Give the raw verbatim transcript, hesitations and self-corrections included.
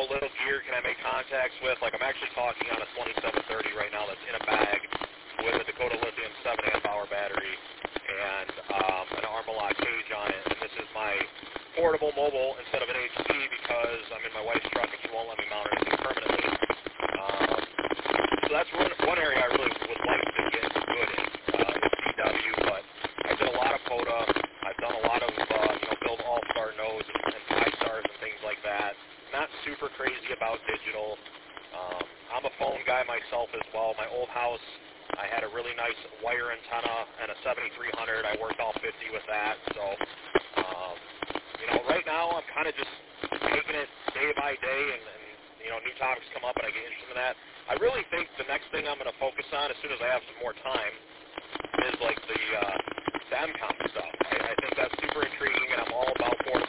know, little gear can I make contacts with? Like, I'm actually talking on a twenty-seven thirty right now that's in a bag with a Dakota Lithium seven amp hour battery and um, an Armalot cage on it. And this is my portable mobile instead of an H C because I'm in my wife's truck and she won't let me mount anything permanently. Um, so that's one, one area I really would like to get good in, uh, is C W. But I've done a lot of POTA. I've done a lot of, uh, you know, build all-star nodes and, and five-stars and things like that. Not super crazy about digital. Um, I'm a phone guy myself as well. My old house, I had a really nice wire antenna and a seventy-three hundred. I worked all fifty with that. So, um, you know, right now I'm kind of just taking it day by day, and, and, you know, new topics come up and I get interested in that. I really think the next thing I'm going to focus on as soon as I have some more time is like the, uh, the M COM stuff. I, I think that's super intriguing, and I'm all about portable